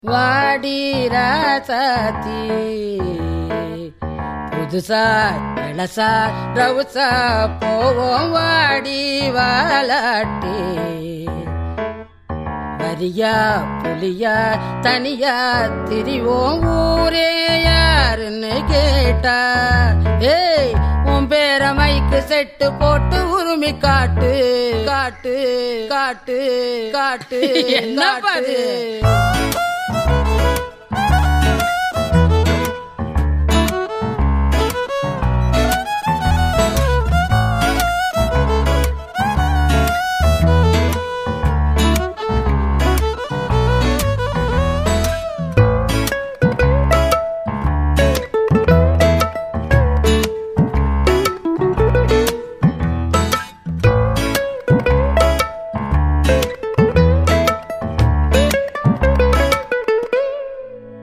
வாடி ராசாத்தி புதுசா இளசா ரவுசா போவோம் வாடி வாலாட்டி வரியா புலியா தனியா திரிவோம் ஊரே யாருன்னு கேட்டா ஏய் உன் பேர மைக்கு செட்டு போட்டு உரிமை காட்டு காட்டு காட்டு காட்டு என்ன பாரு